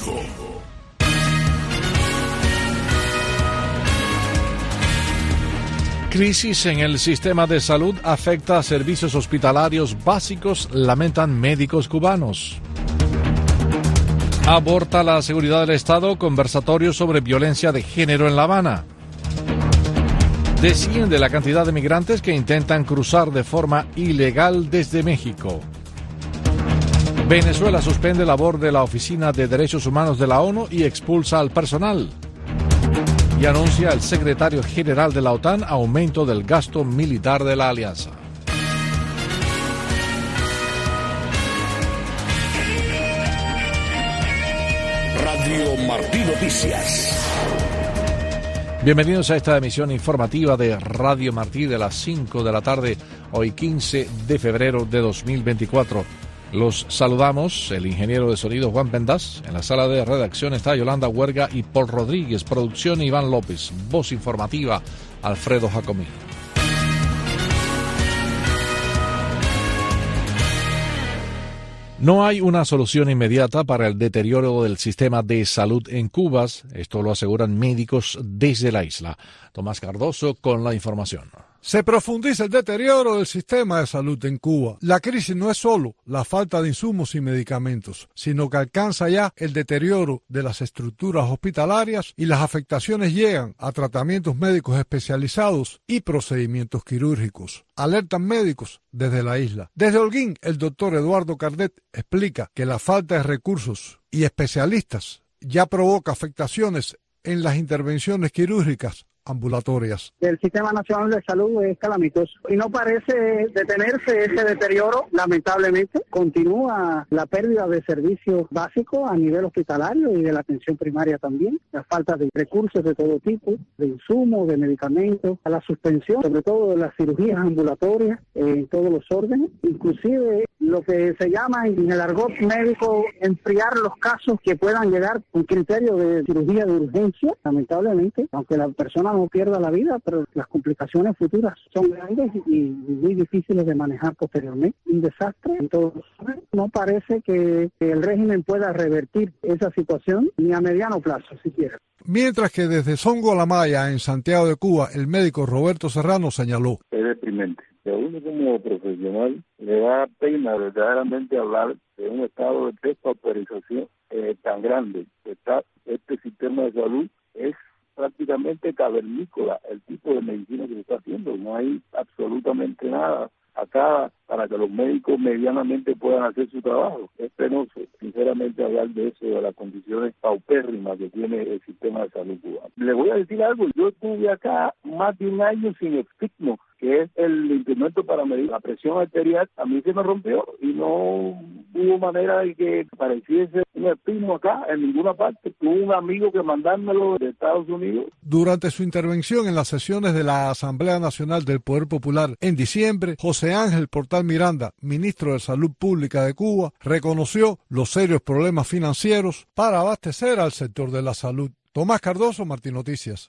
Crisis en el sistema de salud afecta a servicios hospitalarios básicos, lamentan médicos cubanos. Aborta la seguridad del Estado conversatorio sobre violencia de género en La Habana. Desciende la cantidad de migrantes que intentan cruzar de forma ilegal desde México. Venezuela suspende labor de la Oficina de Derechos Humanos de la ONU y expulsa al personal. Y anuncia el secretario general de la OTAN aumento del gasto militar de la alianza. Radio Martí Noticias. Bienvenidos a esta emisión informativa de Radio Martí de las 5 de la tarde, hoy 15 de febrero de 2024. Los saludamos, el ingeniero de sonido Juan Pendas. En la sala de redacción está Yolanda Huerga y Paul Rodríguez. Producción Iván López. Voz informativa Alfredo Jacomí. No hay una solución inmediata para el deterioro del sistema de salud en Cuba. Esto lo aseguran médicos desde la isla. Tomás Cardoso con la información. Se profundiza el deterioro del sistema de salud en Cuba. La crisis no es solo la falta de insumos y medicamentos, sino que alcanza ya el deterioro de las estructuras hospitalarias y las afectaciones llegan a tratamientos médicos especializados y procedimientos quirúrgicos. Alertan médicos desde la isla. Desde Holguín, el doctor Eduardo Cardet explica que la falta de recursos y especialistas ya provoca afectaciones en las intervenciones quirúrgicas ambulatorias. El Sistema Nacional de Salud es calamitoso y no parece detenerse ese deterioro. Lamentablemente continúa la pérdida de servicios básicos a nivel hospitalario y de la atención primaria también, la falta de recursos de todo tipo, de insumos, de medicamentos, a la suspensión sobre todo de las cirugías ambulatorias en todos los órdenes, inclusive lo que se llama en el argot médico enfriar los casos que puedan llegar con criterio de cirugía de urgencia. Lamentablemente, aunque la persona no pierda la vida, pero las complicaciones futuras son grandes y muy difíciles de manejar posteriormente. Un desastre en todos los órdenes. No parece que el régimen pueda revertir esa situación ni a mediano plazo siquiera. Mientras que desde Songo La Maya, en Santiago de Cuba, el médico Roberto Serrano señaló: es deprimente. A uno como profesional le da pena verdaderamente hablar de un estado de despauperización tan grande. Este sistema de salud es prácticamente cavernícola, el tipo de medicina que se está haciendo. No hay absolutamente nada acá para que los médicos medianamente puedan hacer su trabajo. Es penoso, sinceramente, hablar de eso, de las condiciones paupérrimas que tiene el sistema de salud cubano. Le voy a decir algo, yo estuve acá más de un año sin Extigmo, que es el instrumento para medir la presión arterial. A mí se me rompió y no hubo manera de que apareciese un Extigmo acá en ninguna parte. Tuve un amigo que mandármelo de Estados Unidos. Durante su intervención en las sesiones de la Asamblea Nacional del Poder Popular en diciembre, José Ángel Portal Miranda, ministro de Salud Pública de Cuba, reconoció los serios problemas financieros para abastecer al sector de la salud. Tomás Cardoso, Martí Noticias.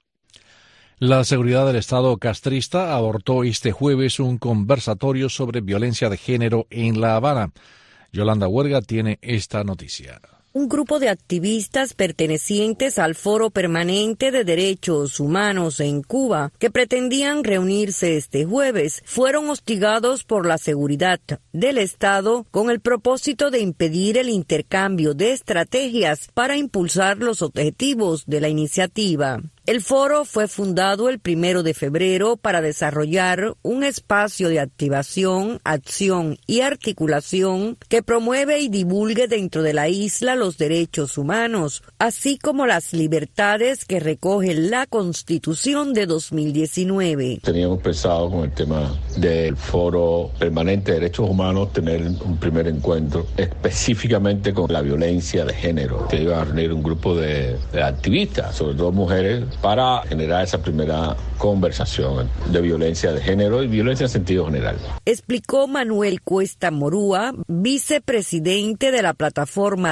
La seguridad del Estado castrista abortó este jueves un conversatorio sobre violencia de género en La Habana. Yolanda Huerga tiene esta noticia. Un grupo de activistas pertenecientes al Foro Permanente de Derechos Humanos en Cuba, que pretendían reunirse este jueves, fueron hostigados por la seguridad del Estado con el propósito de impedir el intercambio de estrategias para impulsar los objetivos de la iniciativa. El foro fue fundado el 1 de febrero para desarrollar un espacio de activación, acción y articulación que promueve y divulgue dentro de la isla los derechos humanos, así como las libertades que recoge la Constitución de 2019. Teníamos pensado con el tema del Foro Permanente de Derechos Humanos tener un primer encuentro específicamente con la violencia de género, que iba a reunir un grupo de activistas, sobre todo mujeres, para generar esa primera conversación de violencia de género y violencia en sentido general. Explicó Manuel Cuesta Morúa, vicepresidente de la plataforma de frente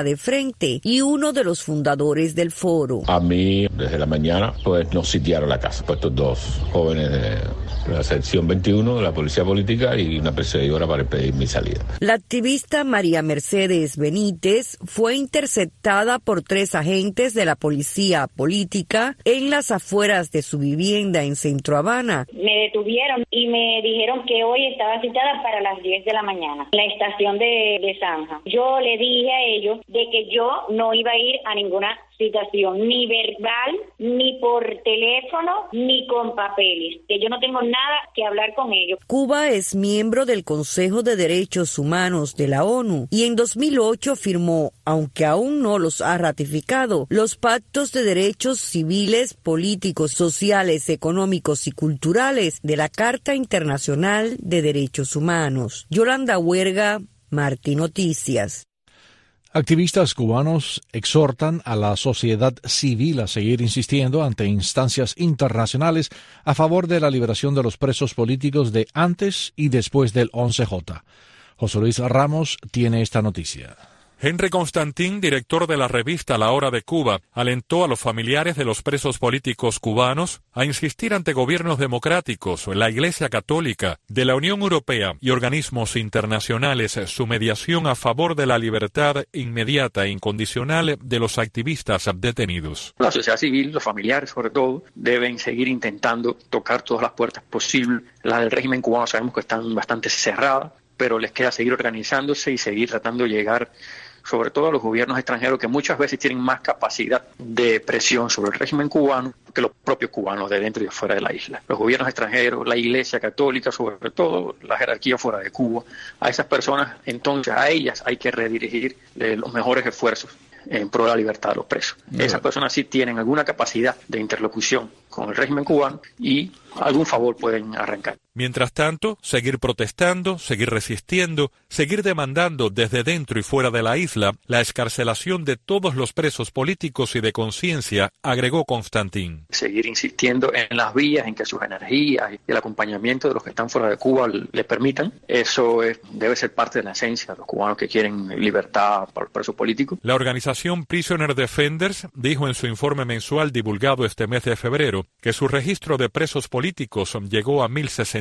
presidente y uno de los fundadores del foro. A mí, desde la mañana, pues nos sitiaron la casa, puestos dos jóvenes de la sección 21 de la Policía Política y una perseguidora para impedir mi salida. La activista María Mercedes Benítez fue interceptada por 3 agentes de la Policía Política en las afueras de su vivienda en Centro Habana. Me detuvieron y me dijeron que hoy estaba citada para las 10 de la mañana, en la estación de Zanja. Yo le dije a ellos de que yo no iba a ir a ninguna citación, ni verbal, ni por teléfono, ni con papeles, que yo no tengo nada que hablar con ellos. Cuba es miembro del Consejo de Derechos Humanos de la ONU y en 2008 firmó, aunque aún no los ha ratificado, los pactos de derechos civiles, políticos, sociales, económicos y culturales de la Carta Internacional de Derechos Humanos. Yolanda Huerga, Martí Noticias. Activistas cubanos exhortan a la sociedad civil a seguir insistiendo ante instancias internacionales a favor de la liberación de los presos políticos de antes y después del 11J. José Luis Ramos tiene esta noticia. Henry Constantín, director de la revista La Hora de Cuba, alentó a los familiares de los presos políticos cubanos a insistir ante gobiernos democráticos, la Iglesia Católica, de la Unión Europea y organismos internacionales su mediación a favor de la libertad inmediata e incondicional de los activistas detenidos. La sociedad civil, los familiares sobre todo, deben seguir intentando tocar todas las puertas posibles. Las del régimen cubano sabemos que están bastante cerradas, pero les queda seguir organizándose y seguir tratando de llegar sobre todo a los gobiernos extranjeros que muchas veces tienen más capacidad de presión sobre el régimen cubano que los propios cubanos de dentro y de fuera de la isla. Los gobiernos extranjeros, la Iglesia Católica, sobre todo la jerarquía fuera de Cuba, a esas personas, entonces a ellas hay que redirigir los mejores esfuerzos en pro de la libertad de los presos. Esas personas sí tienen alguna capacidad de interlocución con el régimen cubano y algún favor pueden arrancar. Mientras tanto, seguir protestando, seguir resistiendo, seguir demandando desde dentro y fuera de la isla la excarcelación de todos los presos políticos y de conciencia, agregó Constantín. Seguir insistiendo en las vías, en que sus energías y el acompañamiento de los que están fuera de Cuba les permitan. Eso debe ser parte de la esencia de los cubanos que quieren libertad para los presos políticos. La organización Prisoner Defenders dijo en su informe mensual divulgado este mes de febrero que su registro de presos políticos llegó a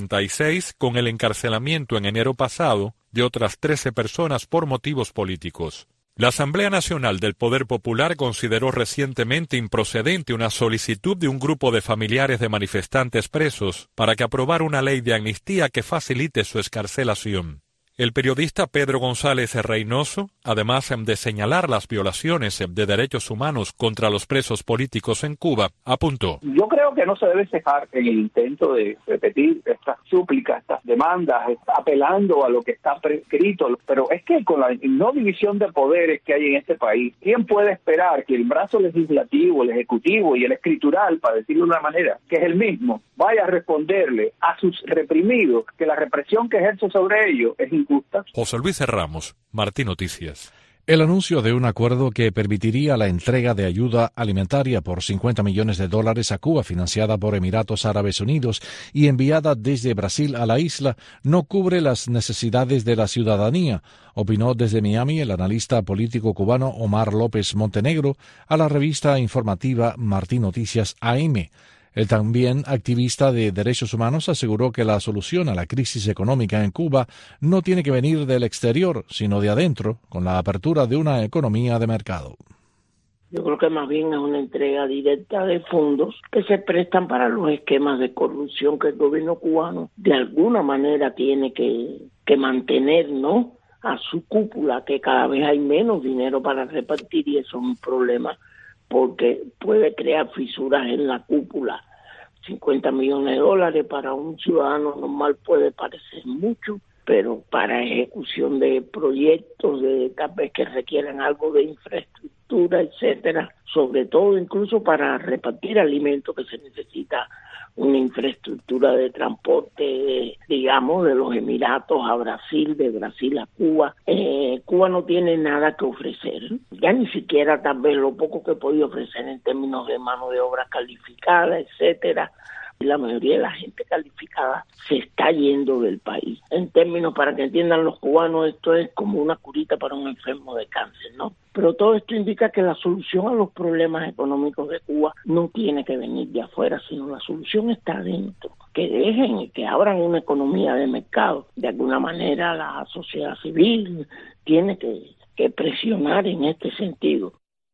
1066 con el encarcelamiento en enero pasado de otras 13 personas por motivos políticos. La Asamblea Nacional del Poder Popular consideró recientemente improcedente una solicitud de un grupo de familiares de manifestantes presos para que aprobara una ley de amnistía que facilite su excarcelación. El periodista Pedro González Reynoso, además de señalar las violaciones de derechos humanos contra los presos políticos en Cuba, apuntó: Yo creo que no se debe cejar en el intento de repetir estas súplicas, estas demandas, apelando a lo que está prescrito, pero es que con la no división de poderes que hay en este país, ¿quién puede esperar que el brazo legislativo, el ejecutivo y el escritural, para decirlo de una manera, que es el mismo, vaya a responderle a sus reprimidos que la represión que ejerce sobre ellos es injusta? José Luis Ramos, Martí Noticias. El anuncio de un acuerdo que permitiría la entrega de ayuda alimentaria por $50 millones a Cuba, financiada por Emiratos Árabes Unidos y enviada desde Brasil a la isla, no cubre las necesidades de la ciudadanía, opinó desde Miami el analista político cubano Omar López Montenegro a la revista informativa Martí Noticias AM. El también activista de derechos humanos aseguró que la solución a la crisis económica en Cuba no tiene que venir del exterior, sino de adentro, con la apertura de una economía de mercado. Yo creo que más bien es una entrega directa de fondos que se prestan para los esquemas de corrupción que el gobierno cubano de alguna manera tiene que mantener, ¿no?, a su cúpula, que cada vez hay menos dinero para repartir y eso es un problema, porque puede crear fisuras en la cúpula. $50 millones para un ciudadano normal puede parecer mucho, pero para ejecución de proyectos tal vez que requieran algo de infraestructura, etcétera, sobre todo incluso para repartir alimentos que se necesita una infraestructura de transporte, digamos, de los Emiratos a Brasil, de Brasil a Cuba. Cuba no tiene nada que ofrecer, ya ni siquiera tal vez lo poco que podía ofrecer en términos de mano de obra calificada, etcétera, La mayoría de la gente calificada se está yendo del país. En términos, para que entiendan los cubanos, esto es como una curita para un enfermo de cáncer, ¿no? Pero todo esto indica que la solución a los problemas económicos de Cuba no tiene que venir de afuera, sino la solución está adentro. Que dejen y que abran una economía de mercado. De alguna manera la sociedad civil tiene que presionar en este sentido.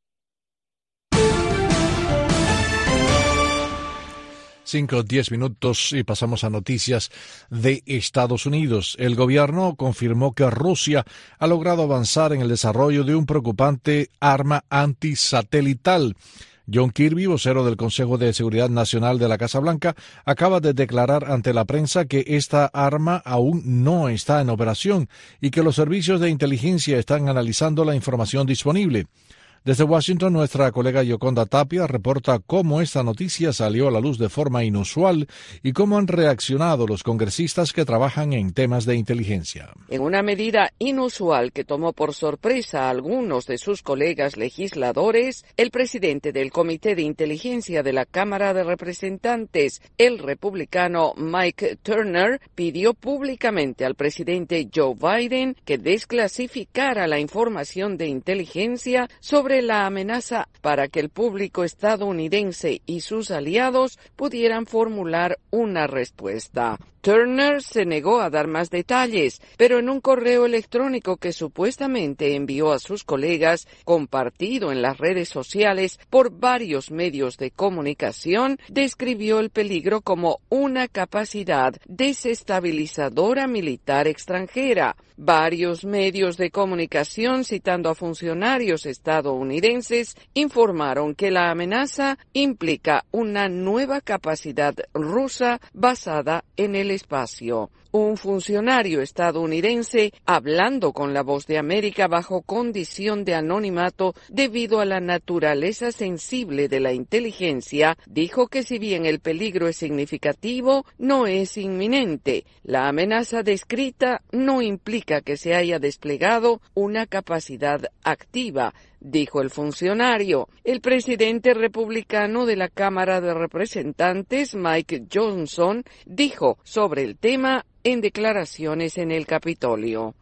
Cinco, 10 minutos y pasamos a noticias de Estados Unidos. El gobierno confirmó que Rusia ha logrado avanzar en el desarrollo de un preocupante arma antisatelital. John Kirby, vocero del Consejo de Seguridad Nacional de la Casa Blanca, acaba de declarar ante la prensa que esta arma aún no está en operación y que los servicios de inteligencia están analizando la información disponible. Desde Washington, nuestra colega Yoconda Tapia reporta cómo esta noticia salió a la luz de forma inusual y cómo han reaccionado los congresistas que trabajan en temas de inteligencia. En una medida inusual que tomó por sorpresa a algunos de sus colegas legisladores, el presidente del Comité de Inteligencia de la Cámara de Representantes, el republicano Mike Turner, pidió públicamente al presidente Joe Biden que desclasificara la información de inteligencia sobre la amenaza para que el público estadounidense y sus aliados pudieran formular una respuesta. Turner se negó a dar más detalles, pero en un correo electrónico que supuestamente envió a sus colegas, compartido en las redes sociales por varios medios de comunicación, describió el peligro como una capacidad desestabilizadora militar extranjera. Varios medios de comunicación, citando a funcionarios estadounidenses, informaron que la amenaza implica una nueva capacidad rusa basada en el espacio. Un funcionario estadounidense, hablando con La Voz de América bajo condición de anonimato debido a la naturaleza sensible de la inteligencia, dijo que si bien el peligro es significativo, no es inminente. La amenaza descrita no implica que se haya desplegado una capacidad activa, dijo el funcionario. El presidente republicano de la Cámara de Representantes, Mike Johnson, dijo sobre el tema en declaraciones en el Capitolio.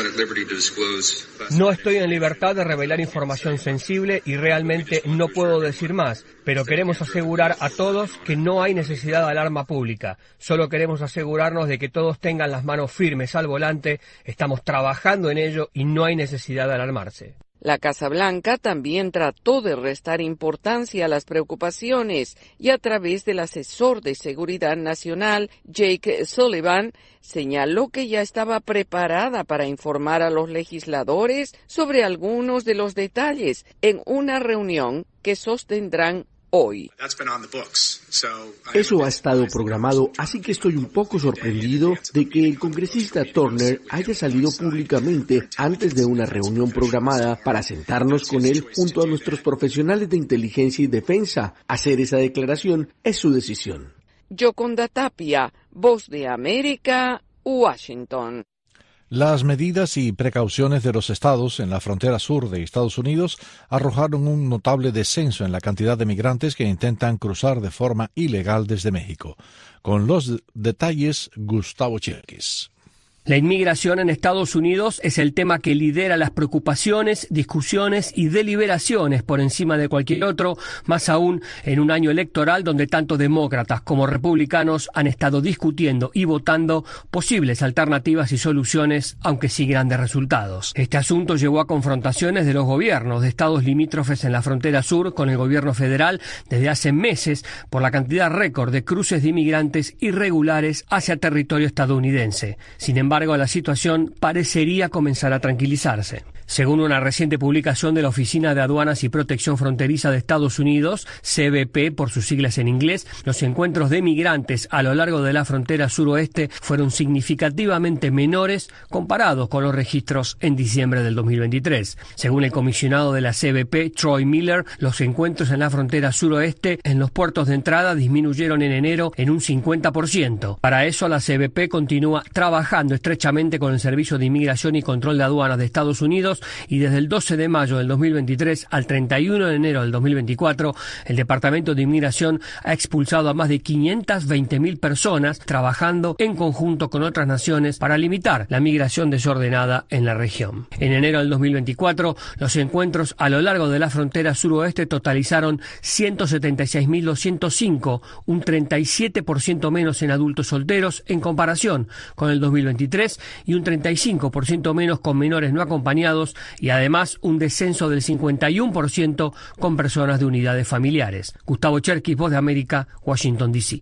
No estoy en libertad de revelar información sensible y realmente no puedo decir más, pero queremos asegurar a todos que no hay necesidad de alarma pública. Solo queremos asegurarnos de que todos tengan las manos firmes al volante. Estamos trabajando en ello y no hay necesidad de alarmarse. La Casa Blanca también trató de restar importancia a las preocupaciones y a través del asesor de Seguridad Nacional, Jake Sullivan, señaló que ya estaba preparada para informar a los legisladores sobre algunos de los detalles en una reunión que sostendrán hoy. Eso ha estado programado, así que estoy un poco sorprendido de que el congresista Turner haya salido públicamente antes de una reunión programada para sentarnos con él junto a nuestros profesionales de inteligencia y defensa. Hacer esa declaración es su decisión. Yoconda Tapia, Voz de América, Washington. Las medidas y precauciones de los estados en la frontera sur de Estados Unidos arrojaron un notable descenso en la cantidad de migrantes que intentan cruzar de forma ilegal desde México. Con los detalles, Gustavo Cherkis. La inmigración en Estados Unidos es el tema que lidera las preocupaciones, discusiones y deliberaciones por encima de cualquier otro, más aún en un año electoral donde tanto demócratas como republicanos han estado discutiendo y votando posibles alternativas y soluciones, aunque sin grandes resultados. Este asunto llevó a confrontaciones de los gobiernos de estados limítrofes en la frontera sur con el gobierno federal desde hace meses por la cantidad récord de cruces de inmigrantes irregulares hacia territorio estadounidense. Sin embargo, la situación parecería comenzar a tranquilizarse. Según una reciente publicación de la Oficina de Aduanas y Protección Fronteriza de Estados Unidos, CBP por sus siglas en inglés, los encuentros de migrantes a lo largo de la frontera suroeste fueron significativamente menores comparados con los registros en diciembre del 2023. Según el comisionado de la CBP, Troy Miller, los encuentros en la frontera suroeste en los puertos de entrada disminuyeron en enero en un 50%. Para eso, la CBP continúa trabajando estrechamente con el Servicio de Inmigración y Control de Aduanas de Estados Unidos Unidos y desde el 12 de mayo del 2023 al 31 de enero del 2024, el Departamento de Inmigración ha expulsado a más de 520.000 personas trabajando en conjunto con otras naciones para limitar la migración desordenada en la región. En enero del 2024, los encuentros a lo largo de la frontera suroeste totalizaron 176.205, un 37% menos en adultos solteros en comparación con el 2023 y un 35% menos con menores no acompañados y además un descenso del 51% con personas de unidades familiares. Gustavo Cherkis, Voz de América, Washington, D.C.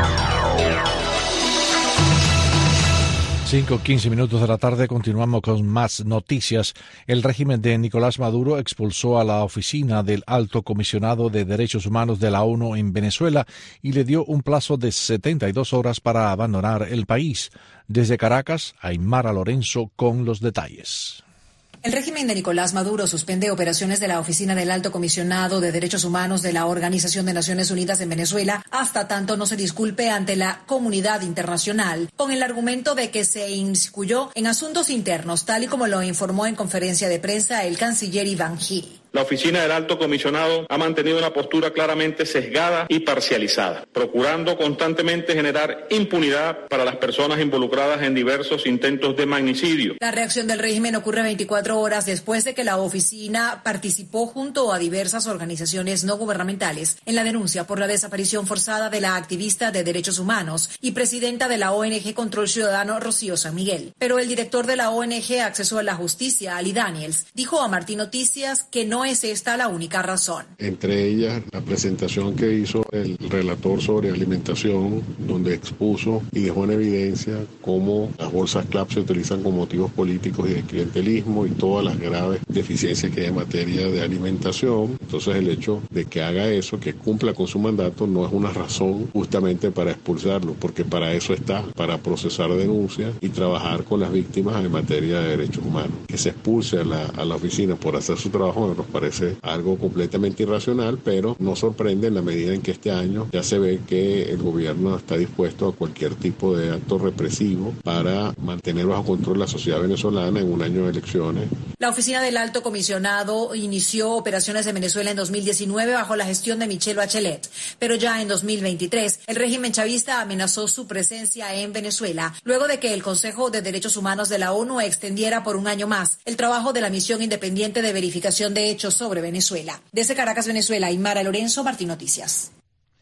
5:15 minutos de la tarde, continuamos con más noticias. El régimen de Nicolás Maduro expulsó a la oficina del Alto Comisionado de Derechos Humanos de la ONU en Venezuela y le dio un plazo de 72 horas para abandonar el país. Desde Caracas, Aymara Lorenzo con los detalles. El régimen de Nicolás Maduro suspende operaciones de la Oficina del Alto Comisionado de Derechos Humanos de la Organización de Naciones Unidas en Venezuela hasta tanto no se disculpe ante la comunidad internacional, con el argumento de que se inmiscuyó en asuntos internos, tal y como lo informó en conferencia de prensa el canciller Iván Gil. La Oficina del Alto Comisionado ha mantenido una postura claramente sesgada y parcializada, procurando constantemente generar impunidad para las personas involucradas en diversos intentos de magnicidio. La reacción del régimen ocurre 24 horas después de que la oficina participó junto a diversas organizaciones no gubernamentales en la denuncia por la desaparición forzada de la activista de derechos humanos y presidenta de la ONG Control Ciudadano, Rocío San Miguel. Pero el director de la ONG Acceso a la Justicia, Ali Daniels, dijo a Martín Noticias que no es esta la única razón. Entre ellas, la presentación que hizo el relator sobre alimentación, donde expuso y dejó en evidencia cómo las bolsas CLAP se utilizan con motivos políticos y de clientelismo y todas las graves deficiencias que hay en materia de alimentación. Entonces, el hecho de que haga eso, que cumpla con su mandato, no es una razón justamente para expulsarlo, porque para eso está, para procesar denuncias y trabajar con las víctimas en materia de derechos humanos. Que se expulse a la oficina por hacer su trabajo nos parece algo completamente irracional, pero no sorprende en la medida en que este año ya se ve que el gobierno está dispuesto a cualquier tipo de acto represivo para mantener bajo control la sociedad venezolana en un año de elecciones. La Oficina del Alto Comisionado inició operaciones en Venezuela en 2019 bajo la gestión de Michelle Bachelet, pero ya en 2023 el régimen chavista amenazó su presencia en Venezuela luego de que el Consejo de Derechos Humanos de la ONU extendiera por un año más el trabajo de la misión independiente de verificación de hechos sobre Venezuela. Desde Caracas, Venezuela, Aymara Lorenzo, Martín Noticias.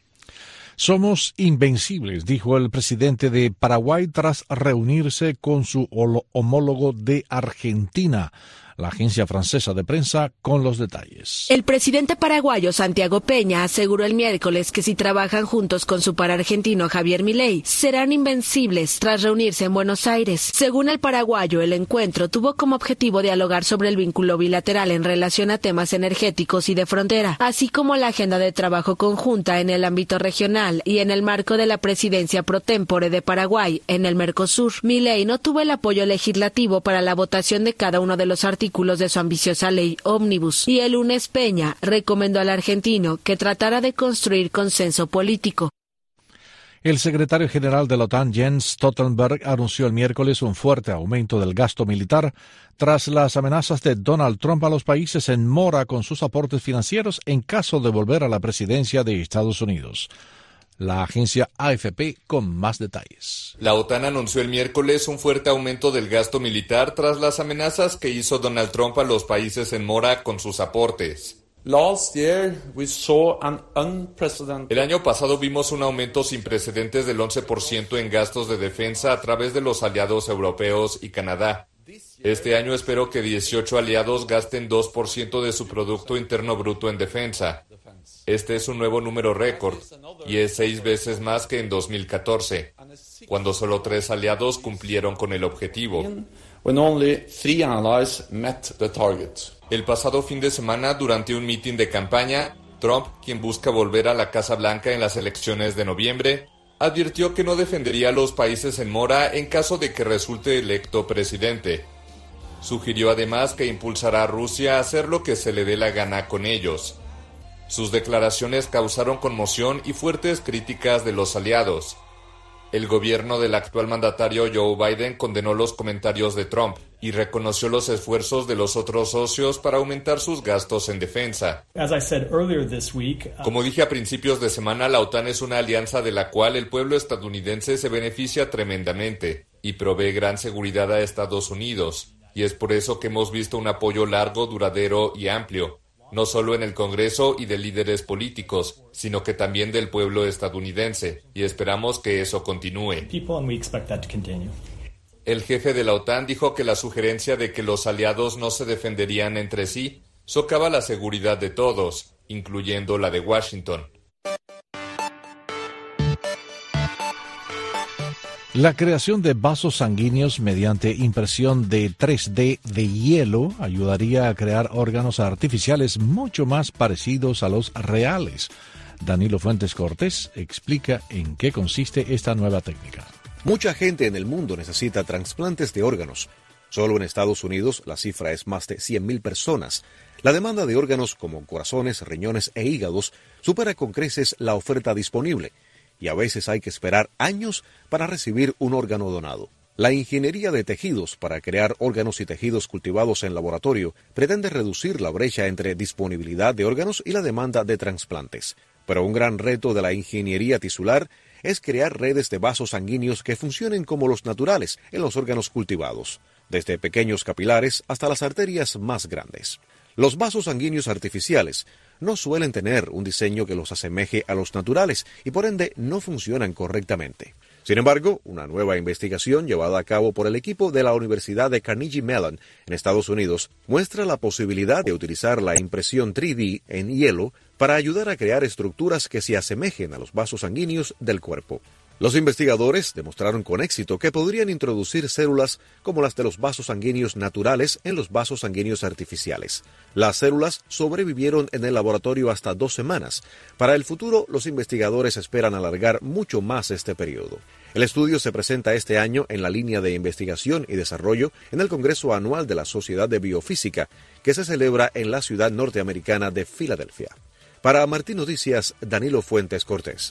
Somos invencibles, dijo el presidente de Paraguay tras reunirse con su homólogo de Argentina. La agencia francesa de prensa con los detalles. El presidente paraguayo Santiago Peña aseguró el miércoles que si trabajan juntos con su par argentino Javier Milei, serán invencibles tras reunirse en Buenos Aires. Según el paraguayo, el encuentro tuvo como objetivo dialogar sobre el vínculo bilateral en relación a temas energéticos y de frontera, así como la agenda de trabajo conjunta en el ámbito regional y en el marco de la presidencia pro tempore de Paraguay en el Mercosur. Milei no tuvo el apoyo legislativo para la votación de cada uno de los artículos de su ambiciosa ley ómnibus, y el lunes Peña recomendó al argentino que tratara de construir consenso político. El secretario general de la OTAN, Jens Stoltenberg, anunció el miércoles un fuerte aumento del gasto militar tras las amenazas de Donald Trump a los países en mora con sus aportes financieros en caso de volver a la presidencia de Estados Unidos. La agencia AFP con más detalles. La OTAN anunció el miércoles un fuerte aumento del gasto militar tras las amenazas que hizo Donald Trump a los países en mora con sus aportes. El año pasado vimos un aumento sin precedentes del 11% en gastos de defensa a través de los aliados europeos y Canadá. Este año espero que 18 aliados gasten 2% de su Producto Interno Bruto en defensa. Este es un nuevo número récord y es 6 veces más que en 2014, cuando solo 3 aliados cumplieron con el objetivo. El pasado fin de semana, durante un mitin de campaña, Trump, quien busca volver a la Casa Blanca en las elecciones de noviembre, advirtió que no defendería a los países en mora en caso de que resulte electo presidente. Sugirió además que impulsará a Rusia a hacer lo que se le dé la gana con ellos. Sus declaraciones causaron conmoción y fuertes críticas de los aliados. El gobierno del actual mandatario Joe Biden condenó los comentarios de Trump. y reconoció los esfuerzos de los otros socios para aumentar sus gastos en defensa. Como dije a principios de semana, la OTAN es una alianza de la cual el pueblo estadounidense se beneficia tremendamente y provee gran seguridad a Estados Unidos, y es por eso que hemos visto un apoyo largo, duradero y amplio, no solo en el Congreso y de líderes políticos, sino que también del pueblo estadounidense, y esperamos que eso continúe. El jefe de la OTAN dijo que la sugerencia de que los aliados no se defenderían entre sí socava la seguridad de todos, incluyendo la de Washington. La creación de vasos sanguíneos mediante impresión de 3D de hielo ayudaría a crear órganos artificiales mucho más parecidos a los reales. Danilo Fuentes Cortés explica en qué consiste esta nueva técnica. Mucha gente en el mundo necesita trasplantes de órganos. Solo en Estados Unidos la cifra es más de 100,000 personas. La demanda de órganos como corazones, riñones e hígados supera con creces la oferta disponible, y a veces hay que esperar años para recibir un órgano donado. La ingeniería de tejidos para crear órganos y tejidos cultivados en laboratorio pretende reducir la brecha entre disponibilidad de órganos y la demanda de trasplantes. Pero un gran reto de la ingeniería tisular es crear redes de vasos sanguíneos que funcionen como los naturales en los órganos cultivados, desde pequeños capilares hasta las arterias más grandes. Los vasos sanguíneos artificiales no suelen tener un diseño que los asemeje a los naturales y por ende no funcionan correctamente. Sin embargo, una nueva investigación llevada a cabo por el equipo de la Universidad de Carnegie Mellon en Estados Unidos muestra la posibilidad de utilizar la impresión 3D en hielo para ayudar a crear estructuras que se asemejen a los vasos sanguíneos del cuerpo. Los investigadores demostraron con éxito que podrían introducir células como las de los vasos sanguíneos naturales en los vasos sanguíneos artificiales. Las células sobrevivieron en el laboratorio hasta 2 semanas. Para el futuro, los investigadores esperan alargar mucho más este periodo. El estudio se presenta este año en la línea de investigación y desarrollo en el Congreso Anual de la Sociedad de Biofísica, que se celebra en la ciudad norteamericana de Filadelfia. Para Martín Noticias, Danilo Fuentes Cortés.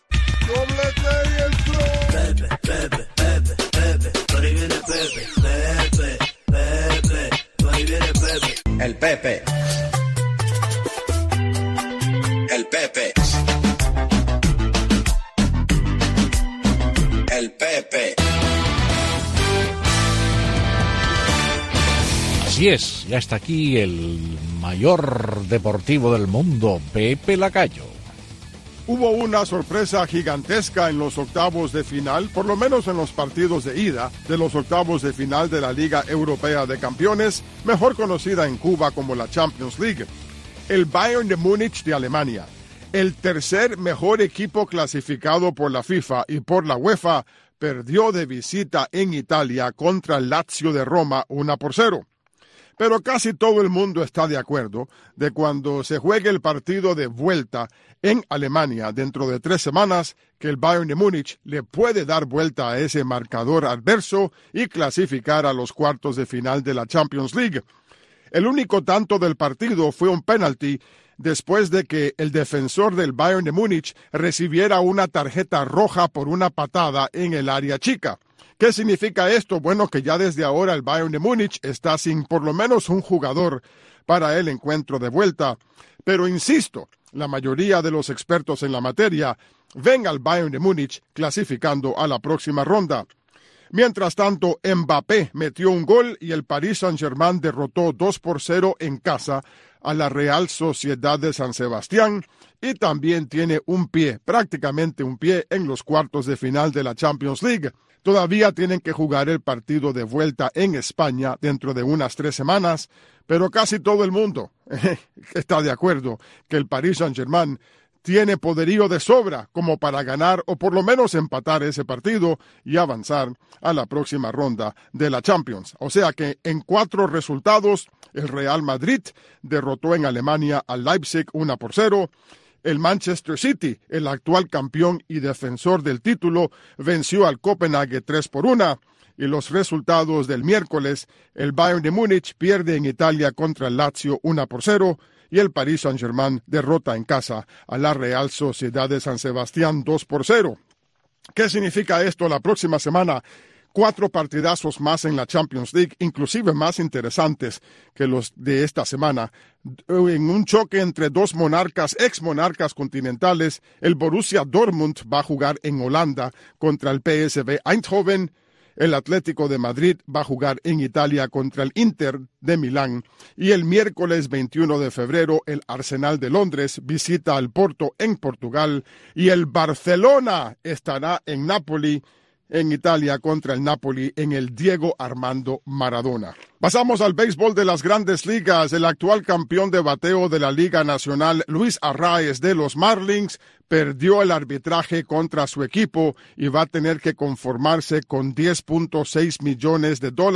El Pepe. El Pepe. El Pepe. Así es, ya está aquí el mayor deportivo del mundo, Pepe Lacayo. Hubo una sorpresa gigantesca en los octavos de final, por lo menos en los partidos de ida de los octavos de final de la Liga Europea de Campeones, mejor conocida en Cuba como la Champions League. El Bayern de Múnich de Alemania, el tercer mejor equipo clasificado por la FIFA y por la UEFA, perdió de visita en Italia contra el Lazio de Roma 1-0. Pero casi todo el mundo está de acuerdo de cuando se juegue el partido de vuelta en Alemania dentro de 3 semanas, que el Bayern de Múnich le puede dar vuelta a ese marcador adverso y clasificar a los cuartos de final de la Champions League. El único tanto del partido fue un penalti después de que el defensor del Bayern de Múnich recibiera una tarjeta roja por una patada en el área chica. ¿Qué significa esto? Bueno, que ya desde ahora el Bayern de Múnich está sin por lo menos un jugador para el encuentro de vuelta. Pero insisto, la mayoría de los expertos en la materia ven al Bayern de Múnich clasificando a la próxima ronda. Mientras tanto, Mbappé metió un gol y el Paris Saint-Germain derrotó 2-0 en casa a la Real Sociedad de San Sebastián y también tiene un pie, prácticamente un pie, en los cuartos de final de la Champions League. Todavía tienen que jugar el partido de vuelta en España dentro de unas 3 semanas, pero casi todo el mundo está de acuerdo que el Paris Saint-Germain tiene poderío de sobra como para ganar o por lo menos empatar ese partido y avanzar a la próxima ronda de la Champions. O sea que en 4 resultados, el Real Madrid derrotó en Alemania al Leipzig 1-0. El Manchester City, el actual campeón y defensor del título, venció al Copenhague 3-1. Y los resultados del miércoles, el Bayern de Múnich pierde en Italia contra el Lazio 1-0 y el Paris Saint-Germain derrota en casa a la Real Sociedad de San Sebastián 2-0. ¿Qué significa esto la próxima semana? 4 partidazos más en la Champions League, inclusive más interesantes que los de esta semana. En un choque entre dos monarcas, ex monarcas continentales, el Borussia Dortmund va a jugar en Holanda contra el PSV Eindhoven. El Atlético de Madrid va a jugar en Italia contra el Inter de Milán. Y el miércoles 21 de febrero, el Arsenal de Londres visita al Porto en Portugal. Y el Barcelona estará en Nápoli, en Italia, contra el Napoli en el Diego Armando Maradona. Pasamos al béisbol de las Grandes Ligas. El actual campeón de bateo de la Liga Nacional, Luis Arraez de los Marlins, perdió el arbitraje contra su equipo y va a tener que conformarse con $10.6 millones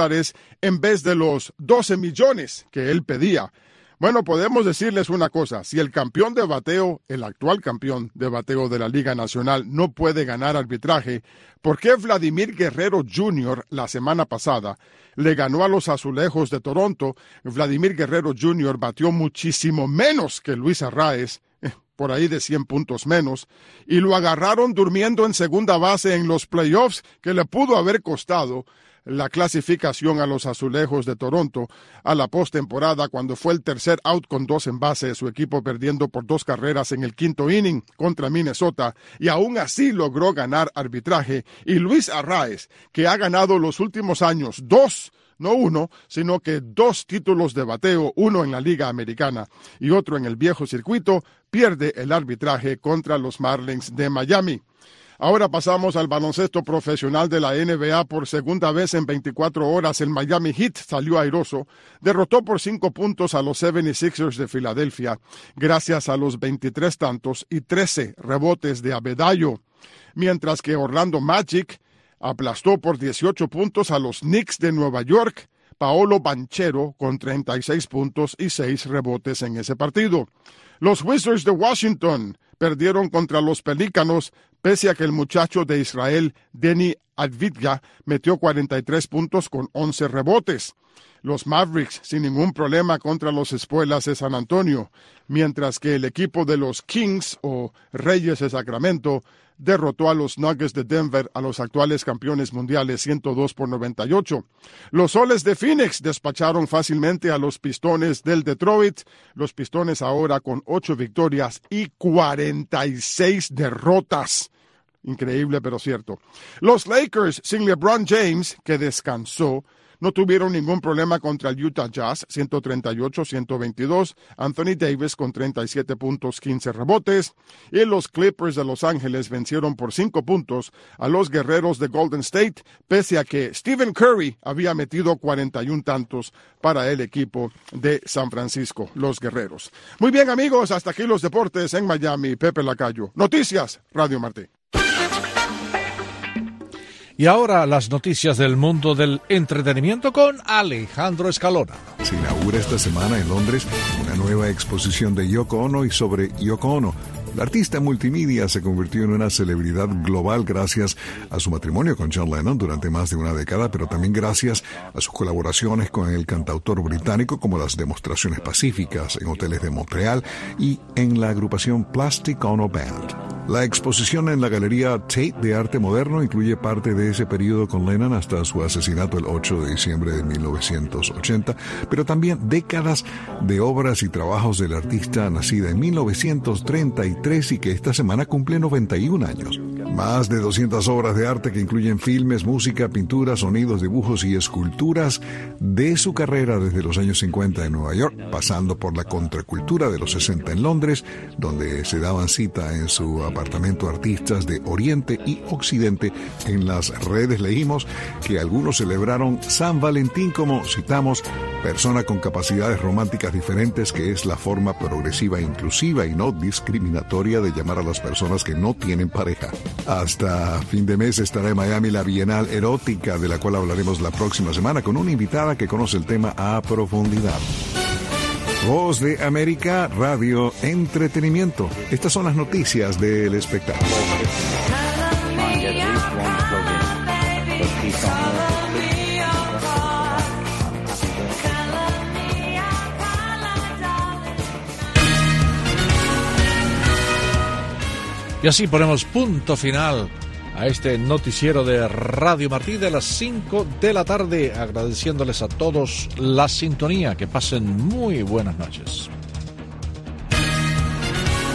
en vez de los 12 millones que él pedía. Bueno, podemos decirles una cosa, si el campeón de bateo, el actual campeón de bateo de la Liga Nacional, no puede ganar arbitraje, ¿por qué Vladimir Guerrero Jr. la semana pasada le ganó a los Azulejos de Toronto? Vladimir Guerrero Jr. batió muchísimo menos que Luis Arraez, por ahí de 100 puntos menos, y lo agarraron durmiendo en segunda base en los playoffs, que le pudo haber costado la clasificación a los Azulejos de Toronto a la postemporada cuando fue el tercer out con 2 en base, su equipo perdiendo por 2 carreras en el quinto inning contra Minnesota, y aún así logró ganar arbitraje. Y Luis Arraez, que ha ganado los últimos años 2, no 1, sino que 2 títulos de bateo, uno en la Liga Americana y otro en el viejo circuito, pierde el arbitraje contra los Marlins de Miami. Ahora pasamos al baloncesto profesional de la NBA. Por segunda vez en 24 horas, el Miami Heat salió airoso. Derrotó por 5 puntos a los 76ers de Filadelfia, gracias a los 23 tantos y 13 rebotes de Adebayo. Mientras que Orlando Magic aplastó por 18 puntos a los Knicks de Nueva York. Paolo Banchero con 36 puntos y 6 rebotes en ese partido. Los Wizards de Washington perdieron contra los Pelícanos, pese a que el muchacho de Israel, Deni Avdija, metió 43 puntos con 11 rebotes. Los Mavericks sin ningún problema contra los Espuelas de San Antonio, mientras que el equipo de los Kings o Reyes de Sacramento derrotó a los Nuggets de Denver, a los actuales campeones mundiales, 102-98. Los Soles de Phoenix despacharon fácilmente a los Pistones del Detroit. Los Pistones ahora con 8 victorias y 46 derrotas. Increíble, pero cierto. Los Lakers, sin LeBron James, que descansó, no tuvieron ningún problema contra el Utah Jazz, 138-122. Anthony Davis con 37 puntos, 15 rebotes. Y los Clippers de Los Ángeles vencieron por 5 puntos a los Guerreros de Golden State, pese a que Stephen Curry había metido 41 tantos para el equipo de San Francisco, los Guerreros. Muy bien, amigos, hasta aquí los deportes en Miami. Pepe Lacayo. Noticias, Radio Martí. Y ahora las noticias del mundo del entretenimiento con Alejandro Escalona. Se inaugura esta semana en Londres una nueva exposición de Yoko Ono y sobre Yoko Ono. La artista multimedia se convirtió en una celebridad global gracias a su matrimonio con John Lennon durante más de una década, pero también gracias a sus colaboraciones con el cantautor británico, como las demostraciones pacíficas en hoteles de Montreal y en la agrupación Plastic Ono Band. La exposición en la Galería Tate de Arte Moderno incluye parte de ese periodo con Lennon hasta su asesinato el 8 de diciembre de 1980, pero también décadas de obras y trabajos del artista nacida en 1933 y que esta semana cumple 91 años. Más de 200 obras de arte que incluyen filmes, música, pinturas, sonidos, dibujos y esculturas de su carrera desde los años 50 en Nueva York, pasando por la contracultura de los 60 en Londres, donde se daban cita en su apartamento artistas de Oriente y Occidente. En las redes leímos que algunos celebraron San Valentín como, citamos, persona con capacidades románticas diferentes, que es la forma progresiva, inclusiva y no discriminatoria de llamar a las personas que no tienen pareja. Hasta fin de mes estará en Miami la Bienal Erótica, de la cual hablaremos la próxima semana con una invitada que conoce el tema a profundidad. Voz de América, Radio Entretenimiento. Estas son las noticias del espectáculo. Y así ponemos punto final a este noticiero de Radio Martí de las 5 de la tarde, agradeciéndoles a todos la sintonía. Que pasen muy buenas noches.